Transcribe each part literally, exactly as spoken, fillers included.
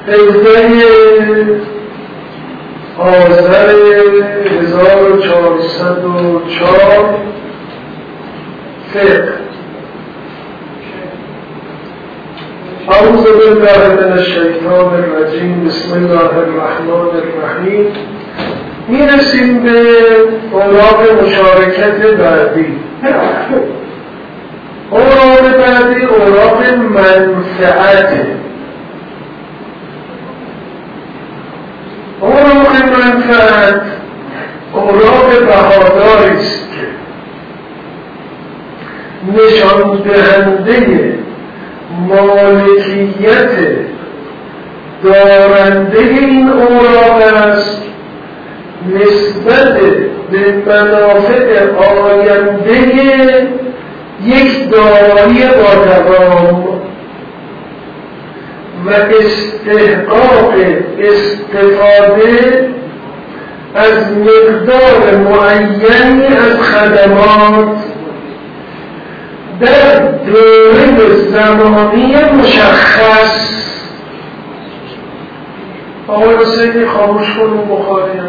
هفدهم آذر هزار و چهارصد و چهار فقه. اعوذ بالله من الشیطان الرجیم. بسم الله الرحمن الرحیم. میرسیم به اوراق مشارکت بعدی. اوراق بعدی اوراق منفعته. اوراق منفعت اوراق بهاداری است که نشان دهنده مالکیت دارنده این اوراق است نسبت به منافع آینده یک دارایی با دوام و استحقاق استفاده از مقدار معینی از خدمات در دوره زمانی مشخص. آقای حسینی خاموش کنون بخاریم.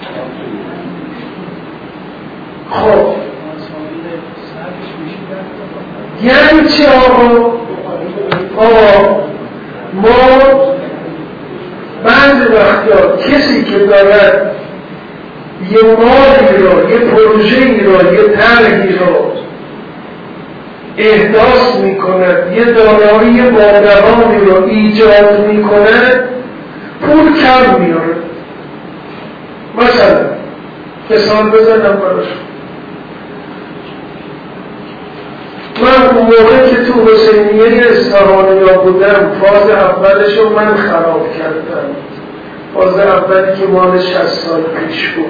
خب یعنی چی آقا؟ آقا ما بعض وقتا کسی که دارد یه مالی را، یه پروژه‌ای را، یه طرحی را احداث می کند، یه دارایی بادوانی را ایجاد می کند، پول کم میاره. مثلا مثال بزنم براش، من اون موقع که تو حسینیه اصفهانیا بودم فاز اولش رو من خراب کردم. فاز اولی که مال شصت سال پیش بود.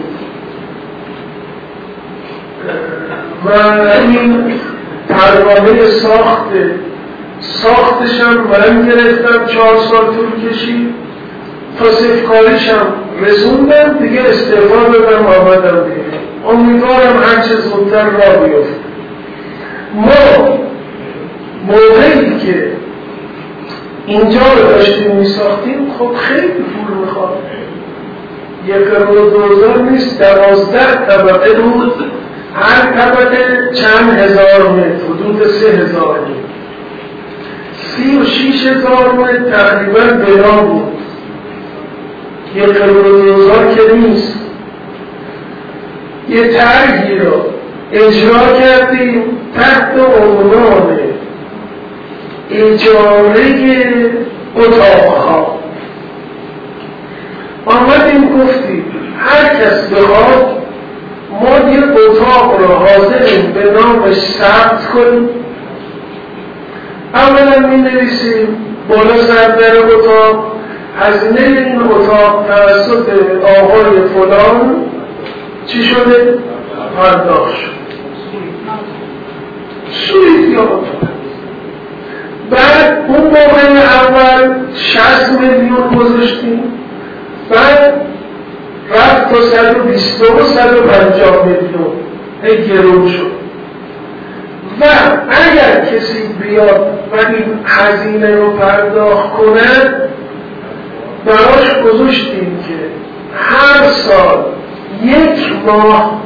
من این پروانه ساخت ساختشم من گرفتم، چهار سال طول کشید. تصفیه‌کاریشم رسوندم دیگه، استعفا دادم آمدم دیگه. امیدوارم هرچه زودتر راه بیفته. ما موقعی که اینجا رو داشتیم می ساختیم خب خیلی پول میخواد. یک قرار دوزار نیست، دوازده طبقه بود، هر طبقه چند هزار متر، حدود سه هزار متر، سی و شیش هزار متر تقریبا بنا بود. یک قرار دوزار که نیست. یه طرحی رو اجرا کردیم تحت عنوان اجاره اتاقها. آمدیم گفتیم هر کس بخواد ما یه اتاق رو حاضریم به نامش ثبت کنیم. اولا می نویسیم بالا سر در اتاق هزینه این اتاق توسط آقای فلان چی شده؟ پرداخت شد. سویت یا اتاق. بعد اون موقع اول شصت میلیون گذاشتیم، بعد رفت تا صد و بیست و صد و پنجاه میلیون هی گرون شد. و اگر کسی بیاد و این هزینه رو پرداخت کنه براش گذاشتیم که هر سال یک ماه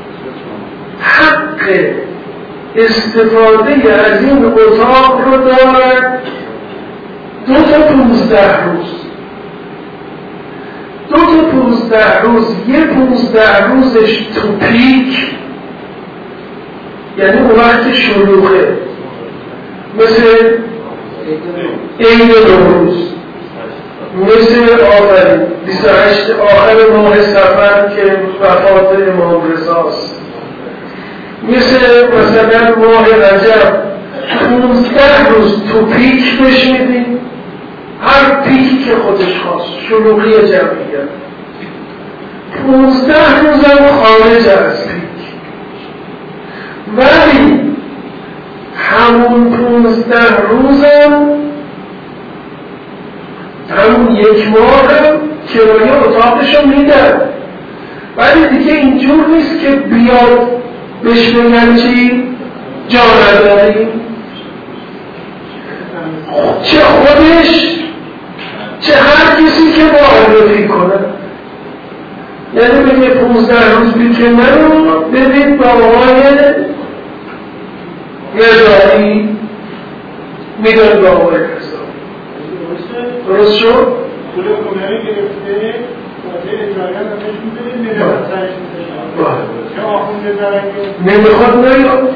حق استفاده از این اتاق رو دارد دو تا پونزده روز. دو تا پونزده روز، یه پونزده روزش تو پیک، یعنی اون وقت شلوغه، مثل عید نوروز، مثل آخرین بیست و هشت آخر ماه سفر که وفات امام رضاست، مثل مثلا ماه رجب پونزده روز تو پیک بشیدیم، هر پیکی که خودش خواست، شلوغی جمعیت. پونزده روزم خارج از پیک، ولی همون پونزده روزم همون یک ماه هم کرایه اتاقشو میدن. ولی دیگه اینجور نیست که بیاد بهش بگن چی؟ جا نداریم. چه خودش چه هر کی معرفی کنن، یعنی بگه پونزده روز بیکنه رو بدید با آقای رضایی، میدن با آقای رضایی. درست شد؟ پول کمری گرفته واسه اجاره هم همش میدونید میره سرش میشه چه آخونده درنگه نمیخواد نیاد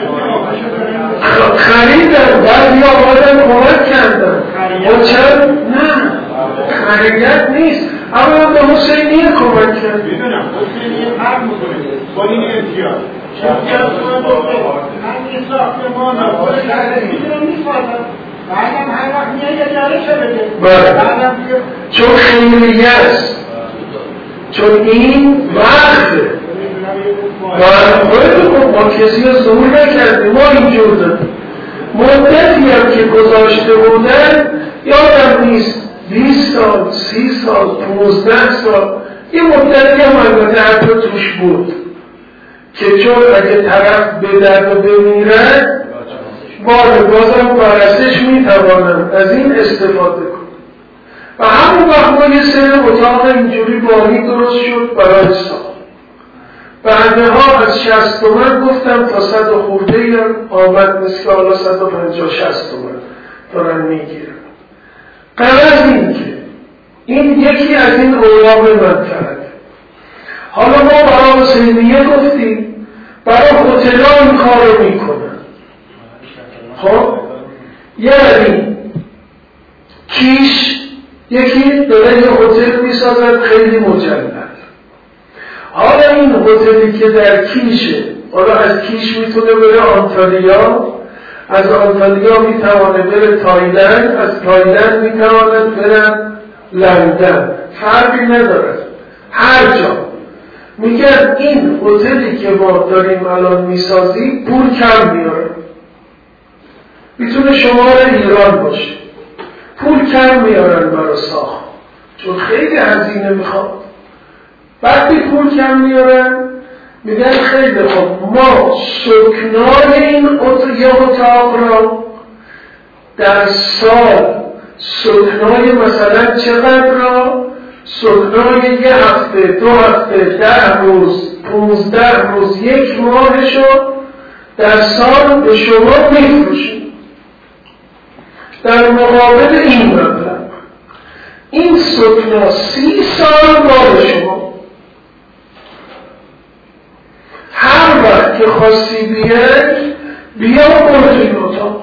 خریدن، بعضی آقادن کمک کردن و چند؟ نه خریدت نیست، اما به حسینیه کمک کرد. میدونم حسینیه فرق میکنه با این امتیاز امتیاز من گفته من این ساختمان رو خود شهره میدونم میسازم، بعدم هر وقت میاد اجاره شده بده، چون خیلی است، چون این وقته و ما کسی رو زور نکردیم، ما اینجور داریم. مدتی هم که گذاشته بودن یادم نیست بیست سال، سی سال، پونزده سال، یه مدتی هم البته حتی توش بود که چون اگه طرف به درد و بمیرد بار بازم پرستش میتوانم از این استفاده کنم و همون وقت ما یه سری اتاق اینجوری بانی درست شد برای سال. بعدها از شصت تومن گفتم تا صد و خورده ایم آمد، مثل که حالا صد و پنجاه شصت تومن دارن میگیرن. قرار این که این یکی از این اوراق منفعت. حالا ما برای حسینیه گفتیم، برای هتل‌ها این کار رو میکنن. خب یعنی کیش یکی داره یه هتل میسازد خیلی مجلل. حالا این هتلی که در کیشه، حالا از کیش میتونه بره آنتالیا، از آنتالیا میتونه بره تایلند، از تایلند میتونه بره لندن، فرقی نداره هر جا. میگن این هتلی که ما داریم الان میسازیم پول کم میاره، میتونه شمال ایران باشه، پول کم میارن برای ساخت چون خیلی هزینه میخواد. وقتی پول کم میارن میگن خیلی خوب ما سکنای این اتاق را در سال سکنای مثلا چقدر را سکنای یه هفته، دو هفته، ده روز، پونزده روز، یک ماهشو در سال به شما میفروشیم در مقابل این مبلغ. این سکنا سی سال مال شما، هر وقت که خواستی بیای بیا برو این اتاق.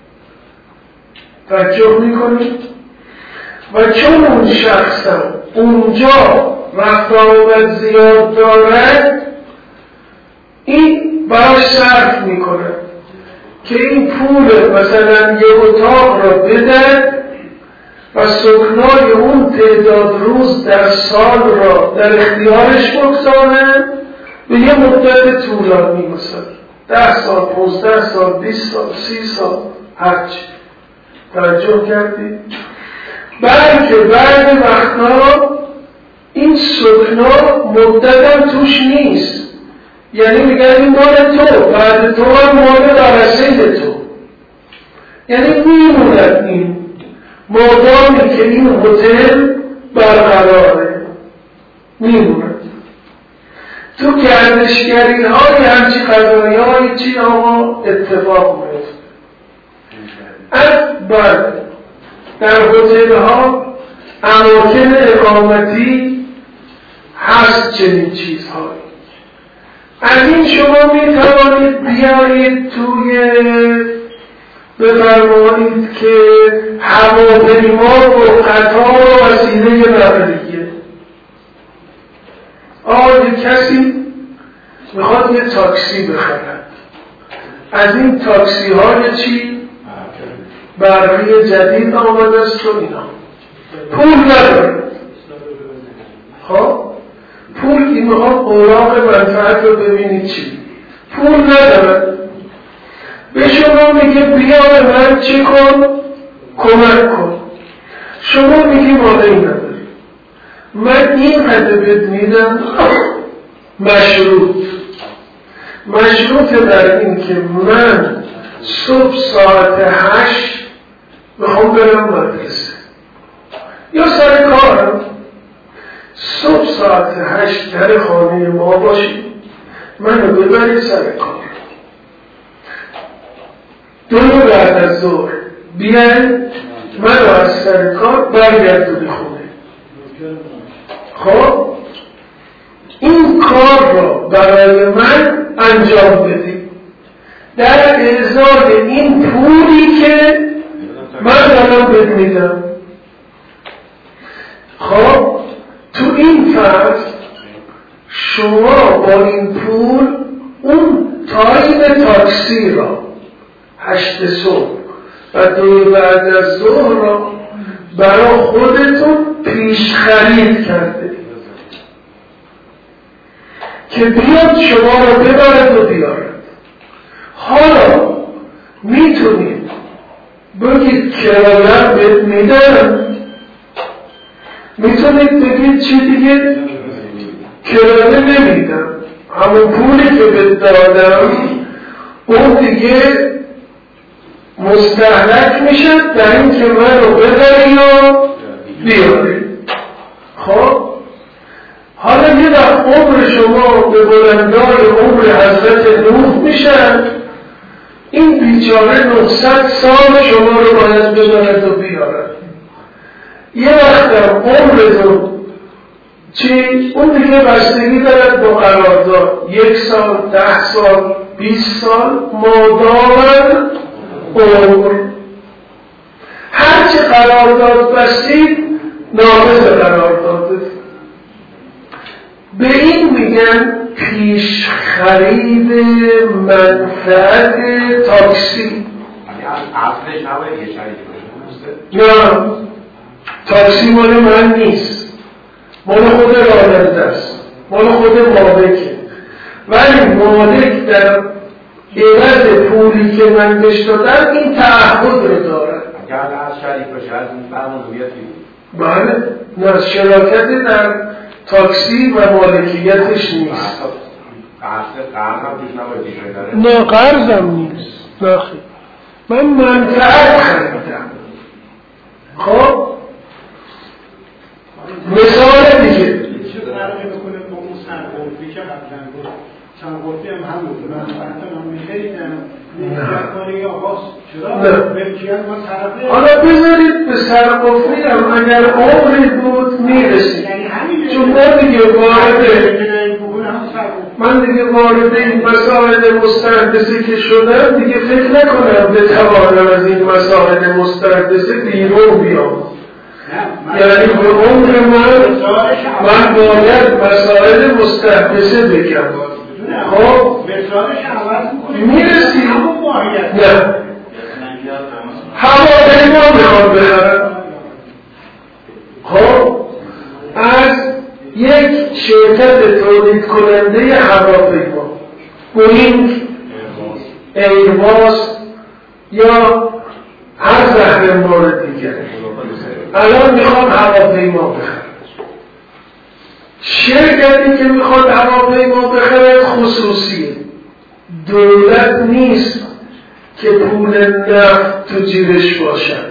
توجه میکنید؟ و چون اون شخصم اونجا رفت آمد زیاد دارد، این براش صرف میکنه که این پول مثلا یه اتاق را بدن و سکنای اون تعداد روز در سال را در اختیارش بگذارن به یه مدت طولانی، مثلا ده سال، پونزده سال، بیست سال، سی سال، هرچی. توجه کردید؟ بلکه بعد وقتا این سکنا مدتم توش نیست، یعنی میگن این مال تو، بعد تو هم مال دارسید تو، یعنی میموند این مادامی که این هتل برقراره میموند. تو گردشگری های همچی قضایی های چی آقا اتفاق میفته. از بعد در هتل ها اماکن اقامتی هست چنین چیزهایی. از این شما می توانید بیایید توی بفرمایید که هواپیما و قطار و وسیله نقلیه. آقا کسی میخواد یه تاکسی بخرد، از این تاکسی های چی؟ برقی جدید آمده است و اینا پول نداره. خب پول این میخواد اوراق منفعت رو ببینید چی؟ پول نداره، به شما میگه بیا من چی کن؟ کمک کن. شما میگی واقعی نداری، من این قدر بد میدم مشروط مشروط در این که من صبح ساعت هشت میخوام برم مدرسه یا سر کارم، صبح ساعت هشت در خانه ما باشید، منو ببرید سر کار، دو بعد از ظهر بیاین منو از سر کار برگردونی خونه. خب این کار را برای من انجام بدید در ازای این پولی که من دارم بهت میدم. خب تو این فصل شما با این پول اون تایم تاکسی را هشت صبح و دو بعد از ظهر را برای خودتون پیش خرید کرده که بیاد شما را ببرد و بیارد. حالا میتونید بگید کرایه بهت میدم، میتونید بگید چی دیگه کرایه نمیدم، همون پولی که بهت دادم اون دیگه مستهلک میشه در این که من رو ببری و بیاری. خب حالا یه در عمر شما به بلندای عمر حضرت نوح میشن، این بیچاره نهصد سال شما رو باید ببرد و بیارد. یه وقت در عمرتون چی؟ اون دیگه بستگی دارد با قرارداد، یک سال، ده سال، بیست سال، مادام عمر هرچه قرارداد بستید ناقض قرارداد. به این میگن پیش خرید منفعت تاکسی. اصلش نباید یه شریک باشه. نه، تاکسی مال من نیست، مال خود راننده است، مال خود مالکه، ولی مالک در عوض پولی که من بهش دادم این تعهد رو دارد. اگر از شریک باشه از این فرمان رو بیاد بله، نه شراکت در تاکسی و مالکیتش نیست. قرض هم توش نباید دیگه داره. نه قرضم نیست، نه خیلی من منفعت خریدم. خب مثال دیگه چه فرقی بکنه با اون سرگرفی که قبلا بود؟ سرگرفی هم هم بود، من فرقا هم میخیدم میگردانی یا هاست چرا؟ ملکیت ما طرفه. حالا بذارید به سرگرفی هم اگر عمری بود میرسید، چون من دیگه وارد من دیگه وارد این مسائل مستحدثه که شدم دیگه فکر نکنم بتوانم از این مسائل مستحدثه بیرون بیام. یعنی به عمر من من باید مسائل مستحدثه بگم. خب میرسیم نه هواپیما میخواد بخرم. خب از یک شرکت تولید کننده هواپیما، بوئینگ، ایرباس یا هر زهر مورد دیگر، الان میخواد هواپیما بخرد. شرکتی که میخواد هواپیما بخرد خصوصیه، دولت نیست که پول نفت تو جیبش باشد.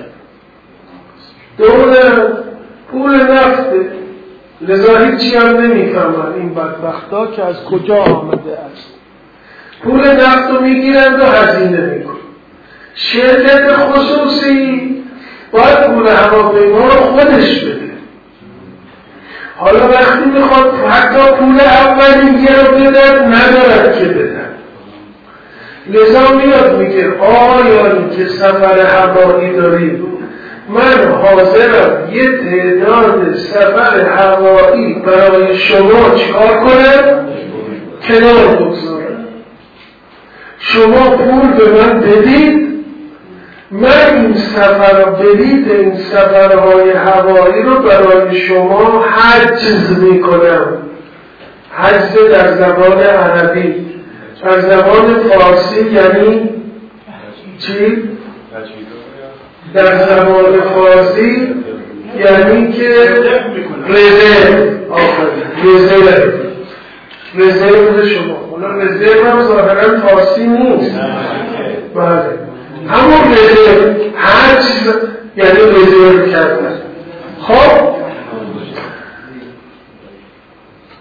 دولت پول نفته، لذا هیچی هم نمیفهمن این بدبختا که از کجا آمده است. پول نفت رو میگیرند و هزینه میکن. شرکت خصوصی باید پول هواپیما رو خودش بده. حالا وقتی میخواد حتی پول اولیه رو بدن ندارد که بدن، لذا میاد میگه آیا این که سفر هوایی داریم من حاضرم یه تعداد سفر هوایی برای شما چکار کنم؟ کنار بگذارم. شما پول به من بدید، من این سفر بلیط این سفرهای هوایی رو برای شما حجز میکنم. حجز در زبان عربی، در زبان فارسی یعنی چی؟ در زبان فارسی یعنی که رزرو رزرو رزرو شما. اونا رزرو هم ظاهرا فارسی نیست. بله همون رزرو هر چیز یعنی رزرو کردن. خب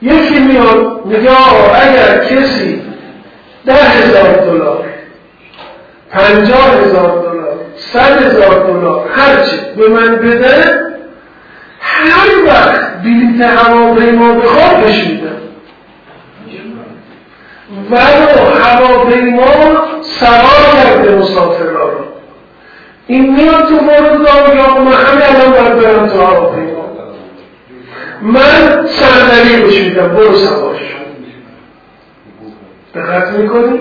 یکی میاد میگه آقا اگر کسی ده هزار دلار، پنجاه هزار دلار، صد هزار دلار هرچی به من بده، هر وقت بلیط هواپیما بخواد بهش میدم، ولو هواپیما سوار کرده مسافرها رو. این میاد تو فرودگاه یا من همه الان باید برم تو هواپیما، من صندلی بهش میدم برو سوار شو. دقت میکنی؟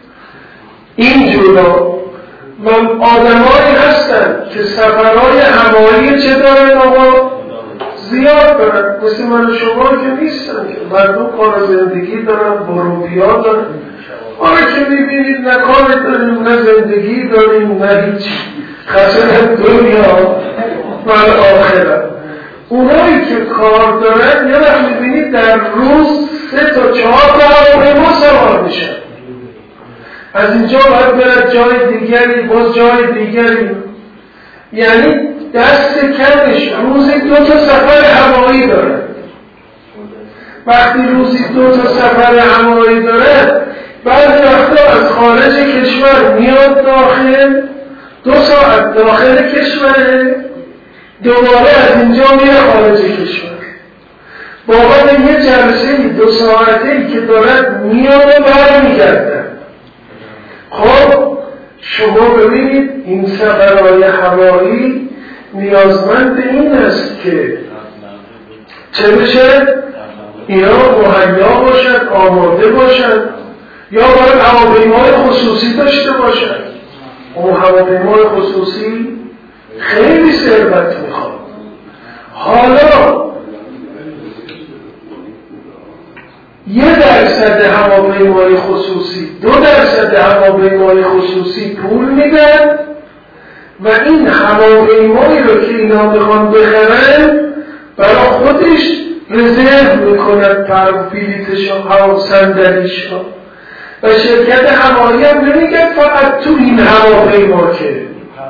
اینجورا و آدمایی هستن که سفرهای هوایی چه دارن آقا؟ زیاد دارن، مثل من و شما که نیستن که مردم کار زندگی دارن، بروبیا دارن. آره که میبینید نه کار داریم نه زندگی داریم نه هیچی، خسن دنیا و آخرت. اونایی که کار دارن یه وقت میبینید در روز سه تا چهار تا هواپیما سوار میشن، از اینجا باید برد جای دیگری، باز جای دیگری، یعنی دست کمش روزی دو تا سفر هوایی داره. وقتی روزی دو تا سفر هوایی داره، بعضی وقتا از خارج کشور میاد داخل، دو ساعت داخل کشوره، دوباره از اینجا میره خارج کشور. بابت یه جلسه دو ساعته که دارد میاد و برمیگردن. خب شما ببینید این سفرهای هوایی نیازمند این است که چه بشه؟ اینا مهیا باشد، آماده باشد، یا باید هواپیمای خصوصی داشته باشد. اون هواپیمای خصوصی خیلی ثروت میخواد. حالا یه درصد هواپیمای خصوصی، دو درصد هواپیمای خصوصی پول میدن و این هواپیمایی رو که اینا میخوان بخرن برای خودش رزرو میکنن، پر بلیتشون، هوا صندلیشون، و شرکت هوایی هم نمیگن فقط تو این هواپیما که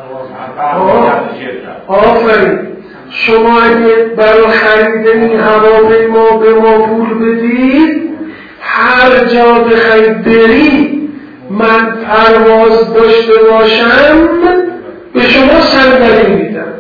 آفرین شما اگه برای خرید این هواپیما به ما پول بدید، هر جا بخواید بری من پرواز داشته باشم به شما صندلی میدم.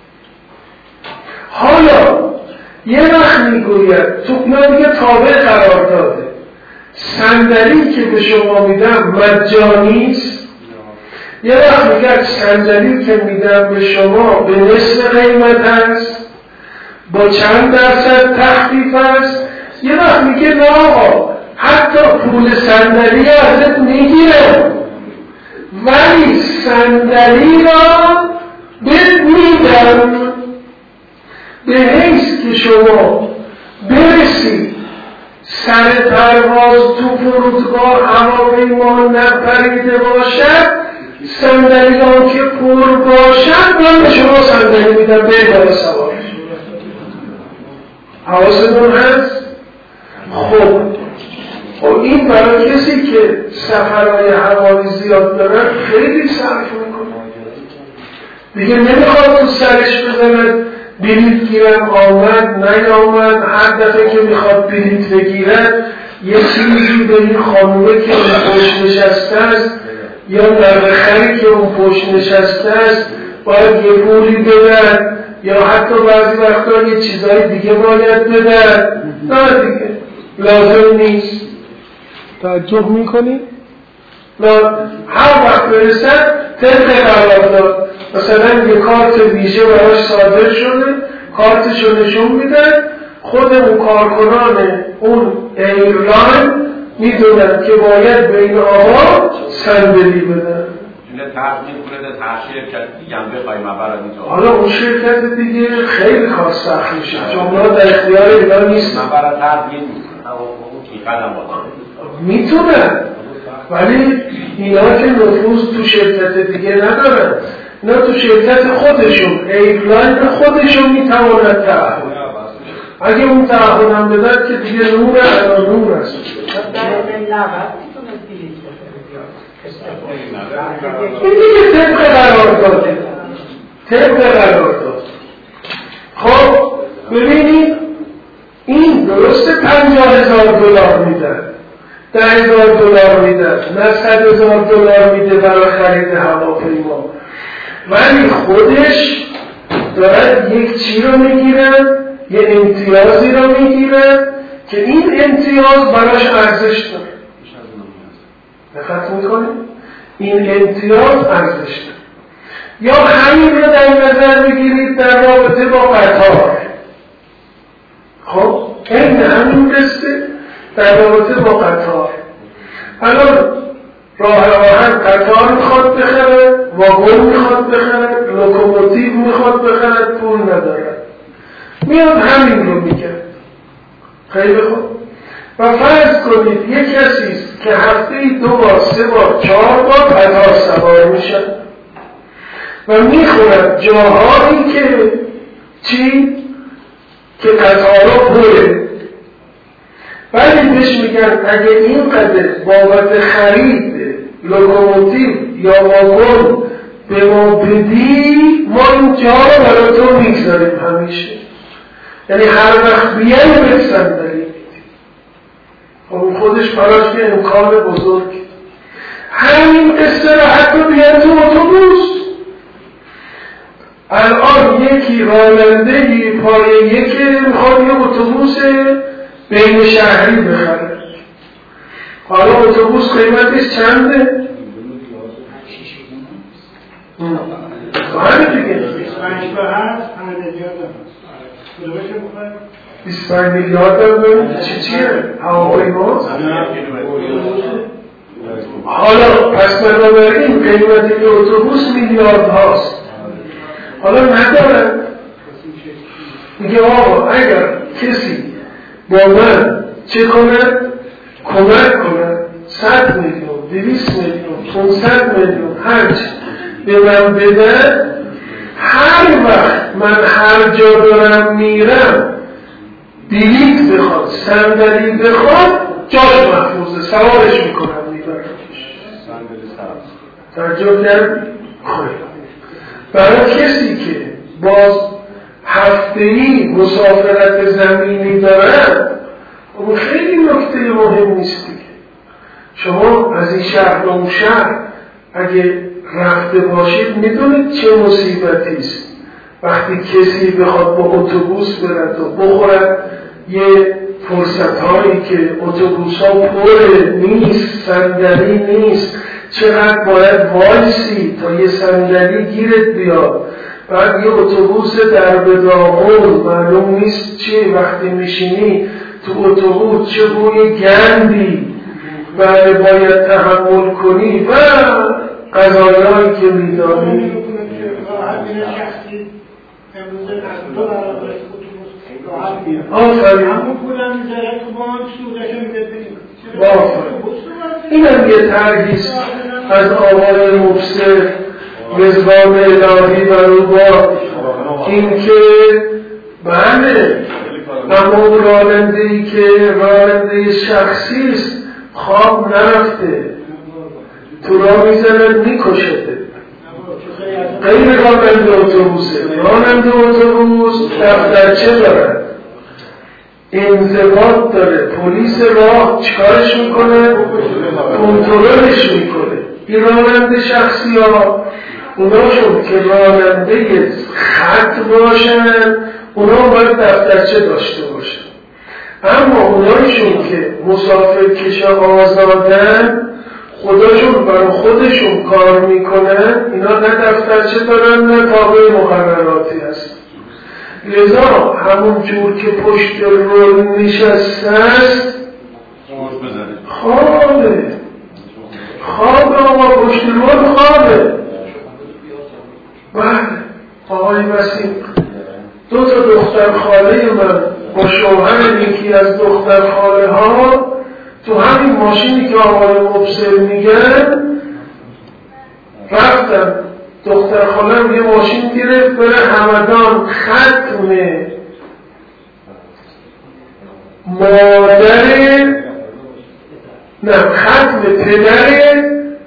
حالا یه وقت میگوید تو میگه تابع قرار داده، صندلی که به شما میدم مجانیست. یه وقت میگه صندلی که میدم به شما به نصف قیمت هست، با چند درصد تخفیف هست. یه وقت میگه نه آقا حتی پول صندلی ازت میگیرم ولی صندلی را بهت میدم به حیث که شما برسی سر پرواز تو فرودگاه هواپیما نپریده باشد، صندلی ها که پر باشد من به شما صندلی میدم به دار سوار. حواستون هست؟ خب خب این برای کسی که سفرهای هوایی زیاد دارن خیلی صرف میکنه دیگه، نمیخواد تو سرش بزند بلیت گیرم آمد نیامد، هر دفعه که میخواد بلیت بگیرد یه چیزی به این خانومه که اون پشت نشسته است یا در بخری که اون پشت نشسته است باید یه پولی بدن، یا حتی بعضی وقتا یه چیزهای دیگه باید بدن. نه دیگه لازم نیست. توجه میکنی؟ نه هر وقت برسن طبق قرارداد مثلا یه کارت ویژه براش صادر شده، کارتشو نشون میدن، خود اون کارکنان اون ایرلاین میدونن که باید به این آقا صندلی بدن. اینه تقدیم کنه در شرکت دیگه هم بخوایی مبرد اینجا. حالا اون شرکت دیگه خیلی کار سخت میشه چون ما در اختیار اینا نیست. مبرد تقدیم این قدم بازم میتونن ولی اینا که نفوذ تو شرکت دیگه ندارن، اینا تو شرکت خودشون ایرلاین خودشون میتواند تعهد، اگه اون تعهد هم بدن که دیگه نور علا نور است. این دیگه طبق قرار داده طبق قرار داده. خب ببینید این درسته پنجاه هزار دلار میدن، ده هزار دلار میدن، نه صد هزار دلار میده برای خرید هواپیما، ولی خودش دارد یک چی رو میگیرن، یه امتیازی رو میگیرن که این امتیاز براش ارزش داره. دقت میکنید؟ این امتیاز ارزش داره. یا همین رو در نظر بگیرید در رابطه با قطار. خب این همین قصه در رابطه با قطار. الان راه آهن قطار میخواد بخره، واگن میخواد بخره، لوکوموتیو میخواد بخره، پول نداره، میاد همین رو میگه. خیلی خوب. و فرض کنید یک کسیست که هفته دو بار، سه بار، چهار بار قطار سوار میشه و میخورد جاهایی که چی؟ که قطارها پره، ولی بهش میگن اگه این قدر بابت خرید لوکوموتیو یا واگن به ما بدی، ما این جا رو برای تو میگذاریم همیشه، یعنی هر وقت بیایی به صندلی میدی. خب خودش براش یه امکان بزرگ. همین قصه رو حتی بیان تو اتوبوس. الان یکی رانندهی پای یکی میخواد یه اتوبوس بین شهری بخره. حالا اتوبوس قیمتش چنده؟ همین دیگه بیست و پنج میلیارد هم چی چیه؟ هواپیماست؟ حالا پس بنابراین قیمت یه اتوبوس میلیارد هاست. حالا ندارن میگه آقا اگر کسی با من چه کنه؟ کمک کنه صد میلیون، دویست میلیون، پانصد میلیون هرچی به من بده، هر وقت من هر جا دارم میرم بلیط بخواد، صندلی بخواد، جاش محفوظه، سوارش میکنم میبرمش. توجه کردی؟ برای کسی که باز هفته‌ای مسافرت زمینی دارن، اون خیلی نکته مهم نیست دیگه. شما از این شهر به اون شهر اگه رفته باشید میدونید چه مصیبتی است وقتی کسی بخواد با اتوبوس برد و بخورد یه فرصت هایی که اتوبوس ها پر نیست، صندلی نیست، چقدر باید وایسی تا یه صندلی گیرت بیاد، بعد یه اتوبوس در بداغون معلوم نیست چی، وقتی میشینی تو اتوبوس چه بوی گندی بعد باید تحمل کنی و قضایایی که میدانی. آفرین این هم یه ترهیست از آقای مبصر رضوان الهی و روبا، این که بله اما اون رانندهی که راننده شخصی است خواب نرفته، تو را میزنن میکشده. غیر راننده اتوبوسه. راننده اتوبوس دفترچه دارد، انضباط داره، پلیس راه چیکارش میکنه؟ کنترلش میکنه. این راننده شخصی ها اوناشون که راننده خط باشن اونا باید دفترچه داشته باشن، اما اونایشون که مسافر کش آزادن خودشون برای خودشون کار میکنن، اینا نه دفترچه دارن نه تابع مقرراتی هست. لذا همون جور که پشت رول نشسته است خوابه خوابه آقا، پشت رول خوابه. بله آقای وسیم دو تا دختر خاله من با شوهر یکی از دختر خاله ها تو همین ماشینی که آقای مبصر میگن رفتن. دختر خالم یه ماشین گرفت بره همدان ختم مادر نه ختم پدر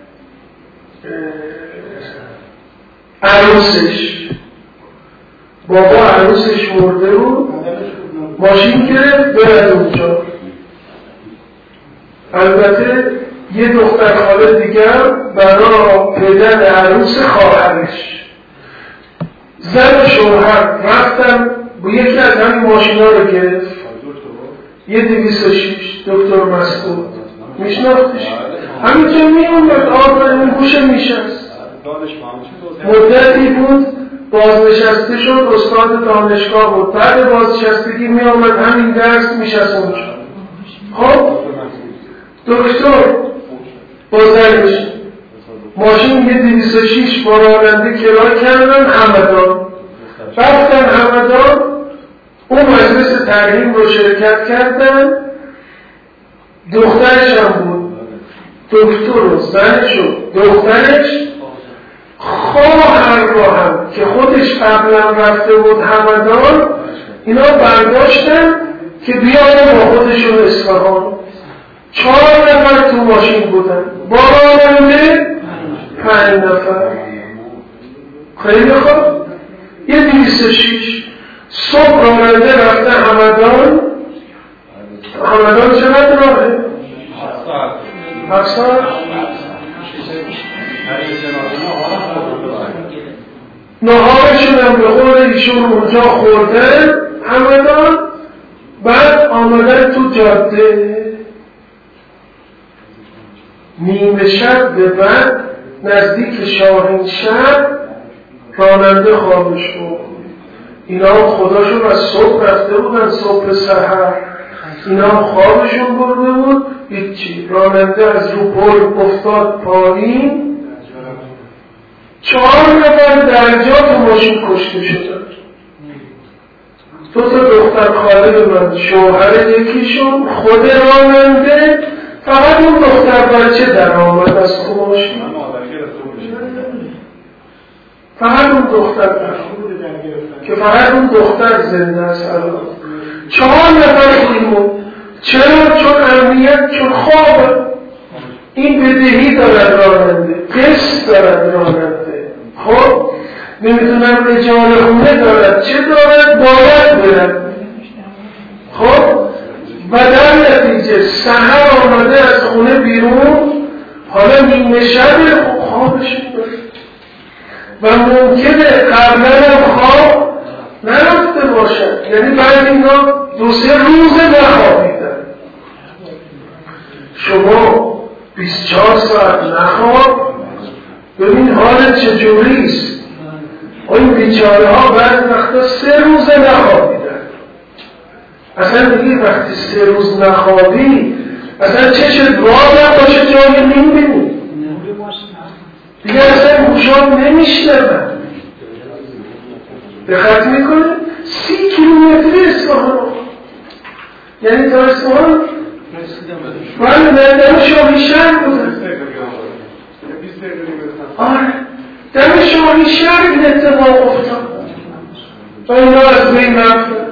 عروسش، بابا عروسش مرده بود، ماشین گرفت برد اونجا البته یه دختر خاله دیگر برای پدر عروس خواهرش زن و شوهر رفتن با یکی از همین ماشینا رو گرفت، یه دویست و شیش دکتر مسعود میشناختش، همینطور میومد آقا اون گوش میشست، مدتی بود بازنشسته شد، استاد دانشگاه بود، بعد بازنشستگی میامد همین درس میشست اونجا. خب دکتر با زنش ماشین یه دویست و شیش با راننده کرایه کردن همدان، رفتن همدان، اون مجلس ترحیم رو شرکت کردن، دخترش هم بود، دکتر و زنش و دخترش، خواهر رو هم که خودش قبلا رفته بود همدان، اینا برداشتن که بیان با خودشون اصفهان. چهار نفر تو ماشین بودن، با راننده پنج نفر. خیلی خوب، یه دویست و شیش صبح راننده رفته همدان. همدان چقدر راهه؟ هفت ساعت. نهارشون هم به قول ایشون اونجا خوردن همدان، بعد آمدن تو جاده. نیمه شب به بعد نزدیک شاهین شب راننده خوابش بود. اینا خداشون از صبح رفته بودن، صبح سحر اینا خوابشون برده بود، هیچی. راننده از رو پل افتاد پایین، چهار نفر در جا تو ماشین کشته شدن. دو تا دختر خاله من، شوهر یکیشون، خود راننده، فقط اون دختر بچه در آمد از تو ماشین، فقط اون دختر در که فقط اون دختر زنده است الان. چهار نفر ایمون. چرا؟ چون امنیت، چون خواب این بدهی دارد راننده، قسط دارد راننده، خب نمیتونم اجاره خونه دارد، چه دارد؟ باید برد. خب و در نتیجه سحر آمده از خونه بیرون، حالا نیمه شب خوابش دارد و ممکنه قبلا هم خواب نرفته باشد، یعنی بعد اینا دو سه روز نخوابیدن. شما بیست و چهار ساعت نخواب، ببین حالت چجوریست. این بیچاره ها بعد وقتا سه روز نخوابیدن. اصلا دیگه وقتی سه روز نخوابی اصلا چشت باز باشه جایی نمیبینی دیگه، اصلا گوشات نمیشنون. دقت میکنه سی کیلومتر اصفهان، یعنی تا اصفهان من دم شاهی شهر بودم. آره دم شاهی شهر این اتفاق افتاد و اینا از بین رفتن.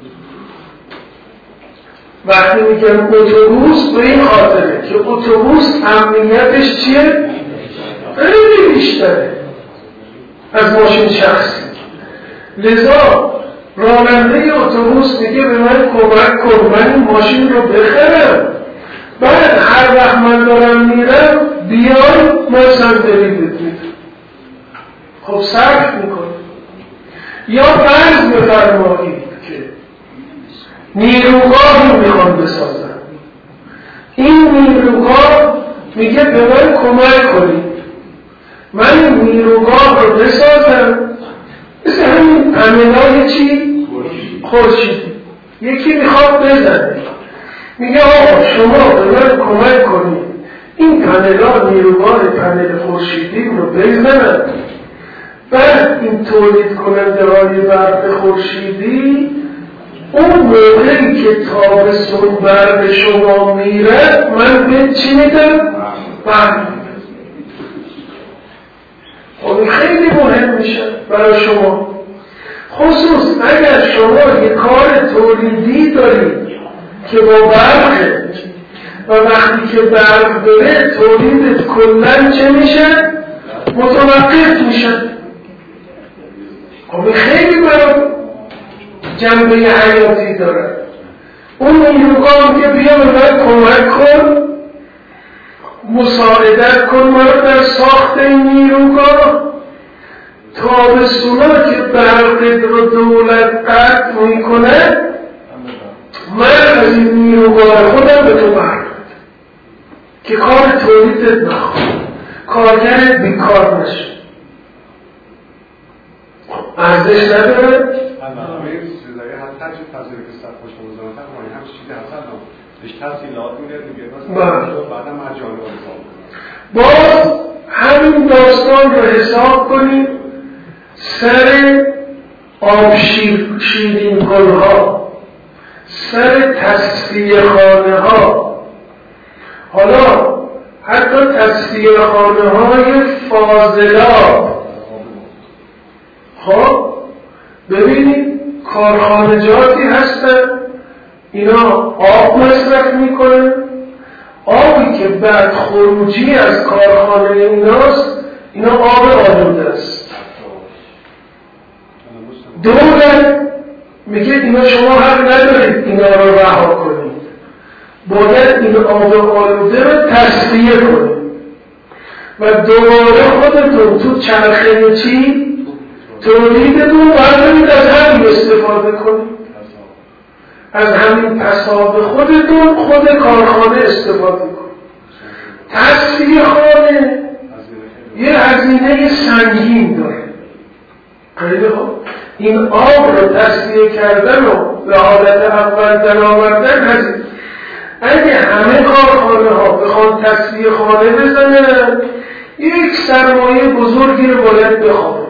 وقتی میگن اتوبوس به این خاطره که اتوبوس امنیتش چیه؟ خیلی بیشتره از ماشین شخصی. لذا راننده اتوبوس میگه به من کمک کن من این ماشین رو بخرم، بعد هر وقت من دارم میرم بیای من صندلی بدید. خب صرف میکنه. یا فرض بفرمایید که نیروگاهی میخوان بسازن، این نیروگاه میگه به من کمک کنید من این نیروگاه رو بسازم، مثل همین پنلای چی؟ خورشیدی. یکی میخواد بزنه، میگه آقا شما به من کمک کنید این پنلها نیروگاه پنل خورشیدی رو بزنن، بعد این تولید کننده های برق خورشیدی اون موقعی که تابستون برق شما میره من به چی میدم؟ برق. خب خیلی مهم میشه برای شما، خصوص اگر شما یک کار تولیدی دارید که با برقه و وقتی که برق داره تولیدت کلن چه میشه؟ متوقف میشه. خب خیلی برای جنبه حیاتی داره. اون نیروگاه که بیا به من کمک کن مساعدت کن ما در ساخت این نیروگاه، تابستونا که برق رو دولت قطع میکنه من از این نیروگاه خودم به تو برد که کار تولیدت نخواد، کارگرت بیکار نشه. ارزش نداره؟ هر چی تفسیر که صد پشت وزارت هم همین همچین چیزی هستن هم بهش تفصیلات میده دیگه بعدا مرجان رو حساب کنیم. باز همین داستان رو حساب کنیم سر آب شیرین گلها، سر تصفیه خانه ها، حالا حتی تصفیه خانه های فاضلاب. خب ببینید کارخانجاتی هستن اینا آب مصرف میکنن، آبی که بعد خروجی از کارخانه ایناست اینا آب آلوده است. دولت میگه اینا شما حق ندارید اینا رو رها کنید، باید این آب آلوده رو تصفیه کنید و دوباره خودتون تو چرخه چی تولیدتون باید از همین استفاده کنید، از همین پساب خودتون خود کارخانه استفاده کنید. تصفیه خانه یه هزینه سنگین داره. خیلی خوب این آب رو تصفیه کردن و به حالت اول در آوردن هزینه. اگه همه کارخانه ها بخوان تصفیه خانه بزنن یک سرمایه بزرگی رو باید بخوان.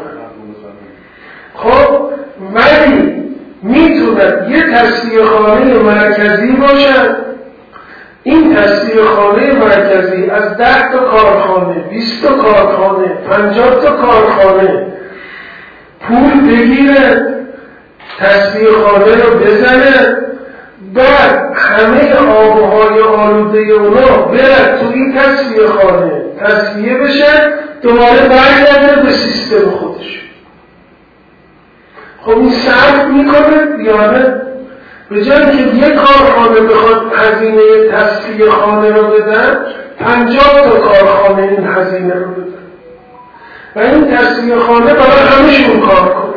خب ولی میتونن یه تصفیه خانه مرکزی باشن، این تصفیه خانه مرکزی از ده تا کارخانه، بیست تا کارخانه، پنجاه تا کارخانه پول بگیره، تصفیه خانه رو بزنه، بعد همه آبهای آلوده اونا برد تو این تصفیه خانه تصفیه بشه، دوباره برگرده به سیستم خودش. خب این صرف میکنه یا نه؟ به جایی که یک کارخانه بخواد هزینه تصفیه خانه رو بدن، پنجاه تا کارخانه این هزینه رو بدن و این تصفیه خانه برای همشون کار کنه.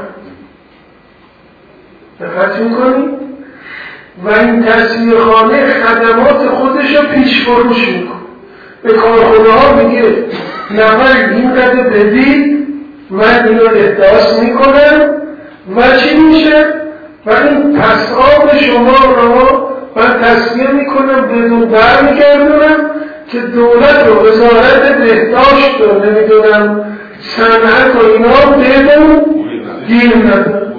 دقت میکنی؟ و این تصفیه خانه خدمات خودش رو پیش فروش میکنه، به کارخانه ها میگه نفر این قدر بدید من این رو احداث میکنم و چی میشه؟ و این پساب شما رو من تصفیه میکنم بدون برمیگردونم که دولت و وزارت بهداشت رو نمیدونم صنعت و اینا بدون گیر ندارم.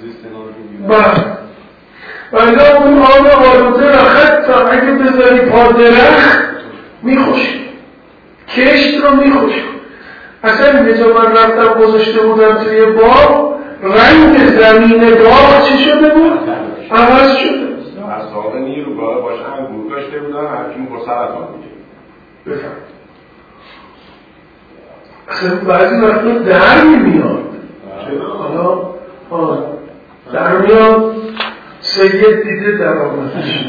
و اینا اون آب آلوده را حتی اگه بذاری پا درخت میخوشی، کشت رو میخوشی. اصلا یه جا من رفتم گذاشته بودم توی باغ، رنگ زمین باغ چی شده بود؟ عوض شده. از ساقه نیروگاه باشه هم گروه داشته بودن هرکیم با سرطان میگه بفهم. اصلا بعضی وقتا در میاد حالا آه در میاد سید دیده در آمدش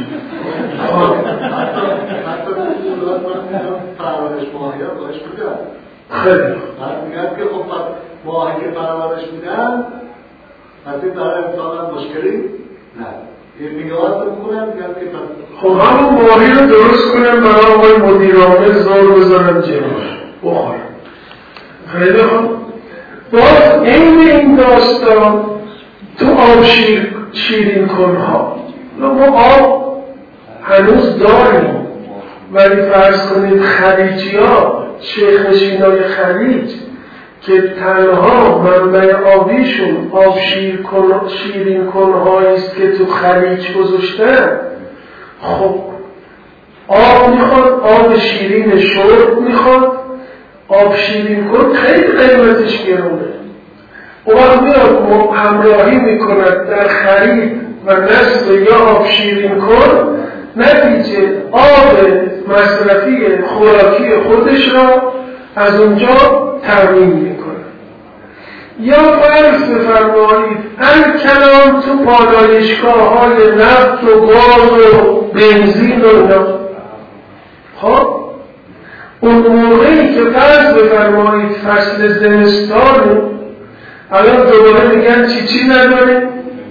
حتی پرورش ماهی ها باش بودن خیلی بعد میگن که خب ماهی که پرورش بودن حتی برای امتحان هم مشکلی نه یه نگاهات رو میکنن میگن که خب همون ماهی رو درست کنن برای آقای مدیر عامل زور بزنن جلوش بخورن. خیلی خوب باز این این داستان تو آب شیر شیرین کنها ما آب هنوز داریم، ولی فرض کنید خلیجی ها شیخ نشینای خلیج که تنها منبع آبیشون آب شیر کن، شیرین کنهاییست که تو خلیج گذاشتن، خب آب میخواد، آب شیرین شرب میخواد، آب شیرین کن خیلی قیمتش گرونه. اون وقت میاد همراهی میکند در خرید و نصب یا آب شیرین کن، نتیجه آب مصرفی خوراکی خودش را از اونجا تامین میکنه. یا فرض بفرمایید هر کلام تو پالایشگاه های نفت و گاز و بنزین و اینا، خب اون موقعی که فرض بفرمایید فصل زمستان، الان دوباره میگن چی چی نداره؟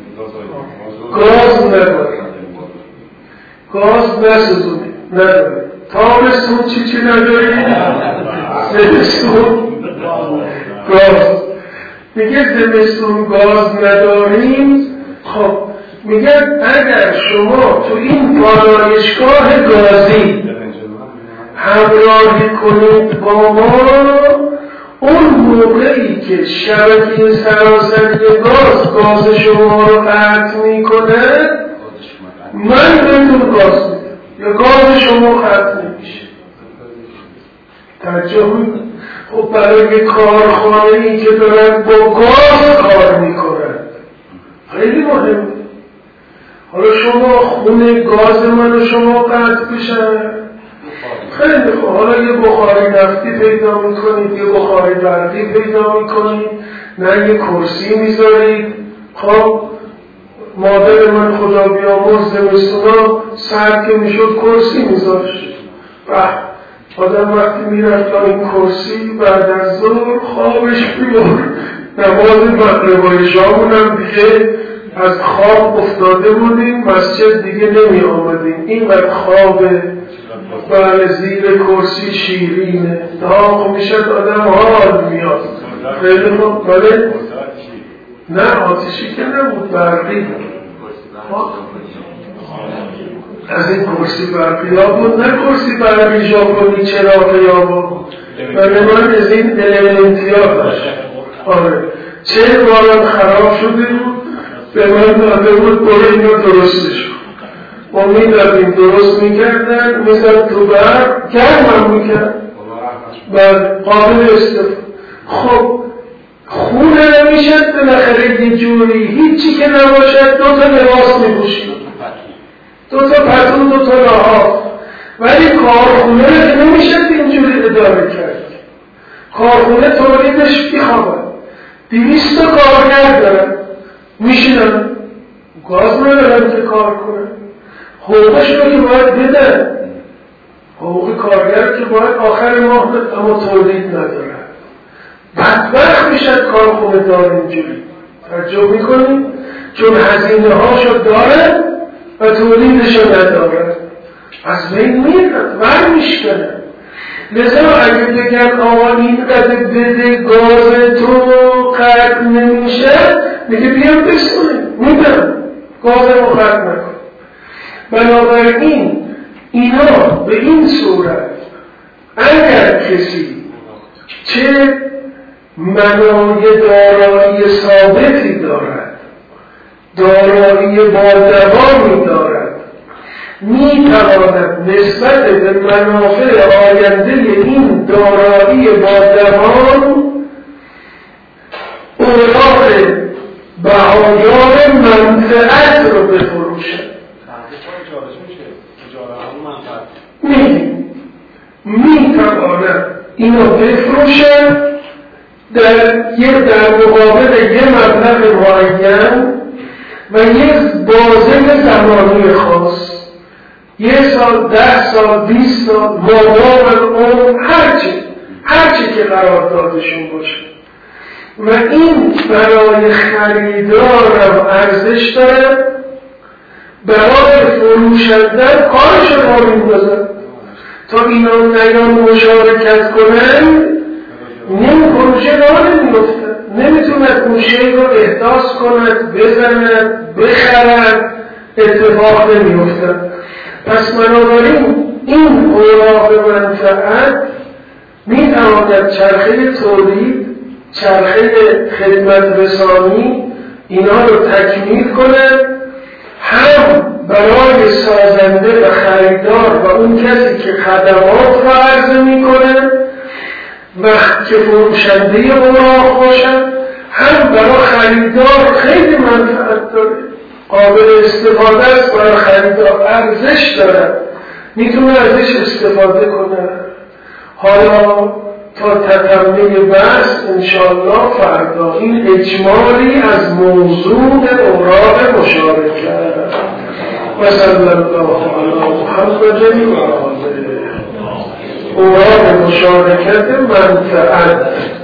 گاز نداره، گاز نسوزونه نداره. تابستون چی چی نداره؟ زمستون گاز. میگه زمستون گاز نداریم. خب میگن اگر شما تو این پالایشگاه گازی همراهی کنید با ما، اون موقعی که شبکه سراسری گاز گاز شما رو قطع میکنه، من بهتون گاز میدم یا گاز شما قطع نمیشه. توجه میکنید؟ خب برای کارخانه‌ای که دارن با گاز کار میکنن خیلی مهمه. حالا شما خونه گاز من و شما قطع بشن، خیلی خوب، حالا یه بخاری نفتی پیدا میکنید، یه بخاری برقی پیدا میکنید، نه یه کرسی میذارید. خب مادر من خدا بیامرز زمستونا سر که میشد کرسی میذاشت. آدم وقتی میرفت تا این کرسی بعد از ظهر خوابش بیمار. نماز مغربای شامونم دیگه از خواب افتاده بودیم، مسجد دیگه نمی آمدیم. اینقدر خوابه بله زیر کرسی شیرینه، داغ میشد آدم حال میاد. خیلی خوب. بله نه آتشی که نبود، برقی از این کرسی برقی ها بود، نه کرسی برقی ژاپنی چراغ یابا. بله من از این المنتی ها داشت. آره چه بارم خراب شده بود، به من داده بود برای این رو درستش کن. ما میدادیم درست میکردن، میزد تو برق گرمم میکرد بعد قابل استفاده. خب خونه نمیشد بالاخره یه جوری، هیچی که نباشد دو تا لباس میپوشید، دو تا پتون دو تا لحاف. ولی کارخونه که نمیشد اینجوری اداره کرد. کارخونه تولیدش بیخوابد، دویست تا کارگر دارن میشینن، گاز ندارن که کار کنن، حقوقش رو که باید بدن، حقوق کارگر که باید آخر ماه بد، اما تولید ندارن. بدبخت میشد کارخونه دار اینجوری. توجه میکنیم؟ چون هزینه هاشو داره و تولیدشو نداره، از بین میرد ور میشکنه. لذا اگه بگن آقا این قدر بده گاز تو قطع نمیشه، میگه بیام بسونه میدم گاز رو قطع نکن. بنابراین اینا به این صورت اگر کسی چه منای دارایی ثابتی دارد، دارایی با دوامی دارد، می تواند نسبت به منافع آینده این دارایی با دوام اوراق بهایار منفعت رو بفروشد. می می تواند اینو بفروشد در یه در مقابل یه مبلغ معین و یه بازه زمانی خاص، یه سال، ده سال، بیست سال، مادام اون هرچی هرچی که قراردادشون باشه و این برای خریدار هم ارزش داره، برای فروشنده کارش رو میندازن تا اینا نیان مشارکت کنن. نمی پروژه راه نمیفتن، نمیتوند موشه رو احداث کند، بزند، بخرد، اتفاق نمیفتن. پس بنابراین این اوراق منفعت میتواند چرخه تولید، چرخه خدمت رسانی اینا رو تکمیل کنه، هم برای سازنده و خریدار و اون کسی که خدمات رو عرضه میکنه و که فروشنده اوراق باشد، هم برای خریدار خیلی منفعت داره، قابل استفاده است، برای خریدار ارزش داره، میتونه ازش استفاده کنه. حالا تا تتمه بحث انشاءالله فردا این اجمالی از موضوع اوراق مشارکت و صلی الله علی محمد و آله. اوراق مشارکت منفعت